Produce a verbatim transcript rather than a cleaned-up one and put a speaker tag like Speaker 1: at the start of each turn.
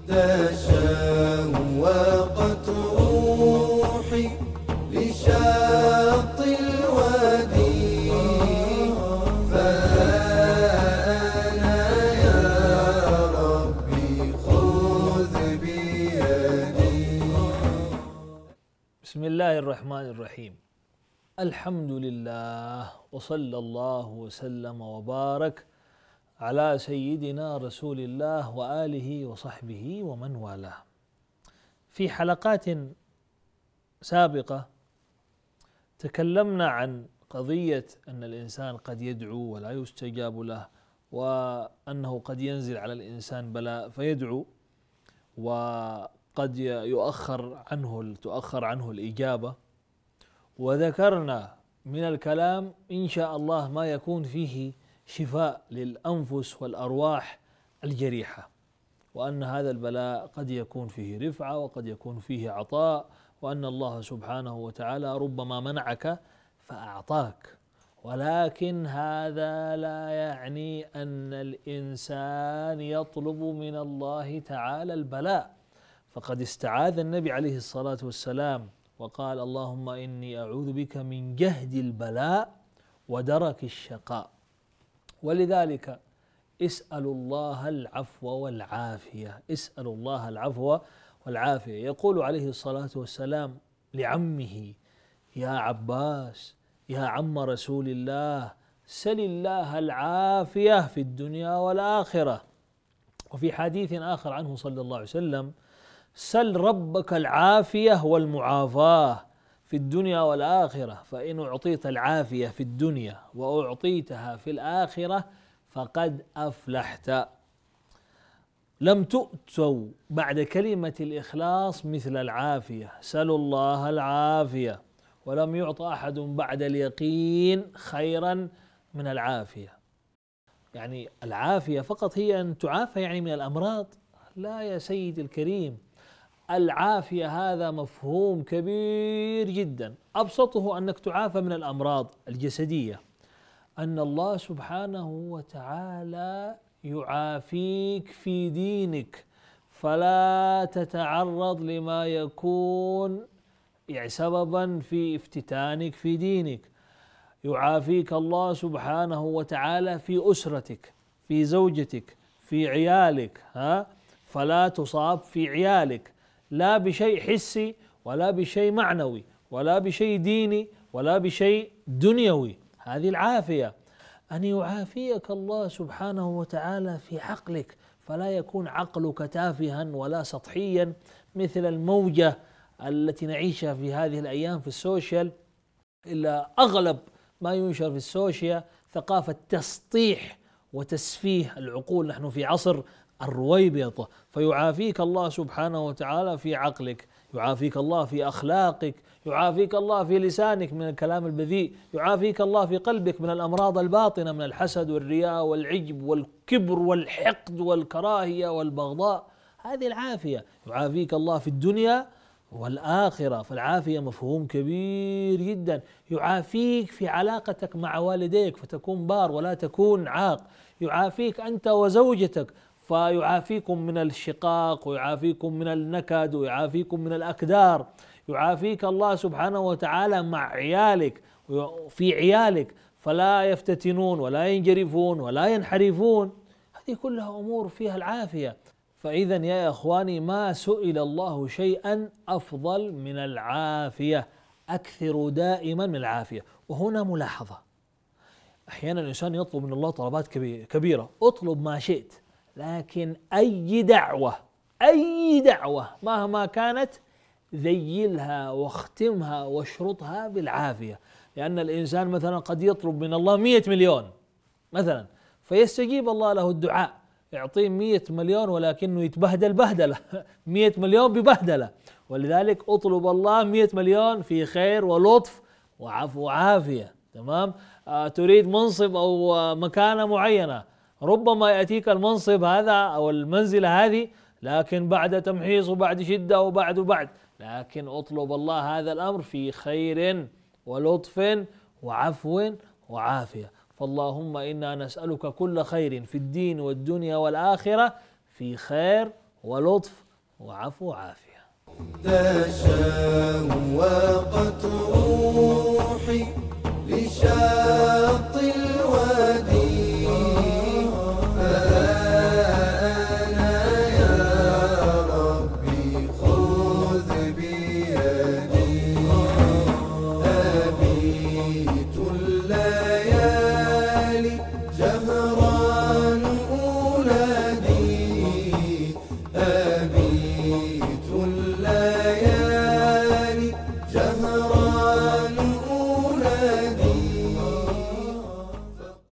Speaker 1: تشوقت روحي لشاط الوادي، فأنا يا ربي خذ بيدي.
Speaker 2: بسم الله الرحمن الرحيم. الحمد لله، وصلى الله وسلم وبارك على سيدنا رسول الله وآله وصحبه ومن والاه. في حلقات سابقة تكلمنا عن قضية أن الإنسان قد يدعو ولا يستجاب له، وأنه قد ينزل على الإنسان بلاء فيدعو وقد يؤخر عنه تؤخر عنه الإجابة، وذكرنا من الكلام إن شاء الله ما يكون فيه شفاء للأنفس والأرواح الجريحة، وأن هذا البلاء قد يكون فيه رفعة وقد يكون فيه عطاء، وأن الله سبحانه وتعالى ربما منعك فأعطاك، ولكن هذا لا يعني أن الإنسان يطلب من الله تعالى البلاء. فقد استعاذ النبي عليه الصلاة والسلام وقال: اللهم إني أعوذ بك من جهد البلاء ودرك الشقاء. ولذلك اسألوا الله العفو والعافية، اسألوا الله العفو والعافية. يقول عليه الصلاة والسلام لعمه: يا عباس، يا عم رسول الله، سل الله العافية في الدنيا والآخرة. وفي حديث آخر عنه صلى الله عليه وسلم: سل ربك العافية والمعافاة في الدنيا والآخرة، فإن أعطيت العافية في الدنيا وأعطيتها في الآخرة فقد أفلحت. لم تؤتوا بعد كلمة الإخلاص مثل العافية، سلوا الله العافية، ولم يعط أحد بعد اليقين خيرا من العافية. يعني العافية فقط هي أن تعافى يعني من الأمراض؟ لا يا سيد الكريم، العافية هذا مفهوم كبير جدا، أبسطه أنك تعافى من الأمراض الجسدية، أن الله سبحانه وتعالى يعافيك في دينك، فلا تتعرض لما يكون يعني سببا في افتتانك في دينك. يعافيك الله سبحانه وتعالى في أسرتك، في زوجتك، في عيالك، ها فلا تصاب في عيالك لا بشيء حسي ولا بشيء معنوي ولا بشيء ديني ولا بشيء دنيوي. هذه العافية، أن يعافيك الله سبحانه وتعالى في عقلك، فلا يكون عقلك تافها ولا سطحيا مثل الموجة التي نعيشها في هذه الأيام في السوشيال. إلا أغلب ما ينشر في السوشيال ثقافة تسطيح وتسفيه العقول. نحن في عصر الرويبضة، فيعافيك الله سبحانه وتعالى في عقلك، يعافيك الله في أخلاقك، يعافيك الله في لسانك من الكلام البذيء، يعافيك الله في قلبك من الأمراض الباطنة من الحسد والرياء والعجب والكبر والحقد والكراهية والبغضاء. هذه العافية. يعافيك الله في الدنيا والآخرة، فالعافية مفهوم كبير جدا. يعافيك في علاقتك مع والديك فتكون بار ولا تكون عاق، يعافيك أنت وزوجتك فيعافيكم من الشقاق ويعافيكم من النكد ويعافيكم من الأكدار. يعافيك الله سبحانه وتعالى مع عيالك في عيالك فلا يفتتنون ولا ينجرفون ولا ينحرفون. هذه كلها أمور فيها العافية. فإذا يا إخواني ما سئل الله شيئا أفضل من العافية، أكثر دائما من العافية. وهنا ملاحظة، أحيانا الإنسان يطلب من الله طلبات كبيرة، اطلب ما شئت، لكن أي دعوة أي دعوة مهما كانت ذيلها واختمها واشرطها بالعافية. لأن الإنسان مثلا قد يطلب من الله مئة مليون مثلا، فيستجيب الله له الدعاء، يعطيه مئة مليون ولكنه يتبهدل بهدلة مئة مليون ببهدلة. ولذلك اطلب الله مئة مليون في خير ولطف وعفو وعافية. تمام؟ آه تريد منصب أو مكانة معينة، ربما يأتيك المنصب هذا أو المنزلة هذه لكن بعد تمحيص وبعد شدة وبعد وبعد، لكن اطلب الله هذا الأمر في خير ولطف وعفو وعافية. فاللهم إنا نسألك كل خير في الدين والدنيا والآخرة في خير ولطف وعفو وعافية.
Speaker 1: تشوقت روحي لشاط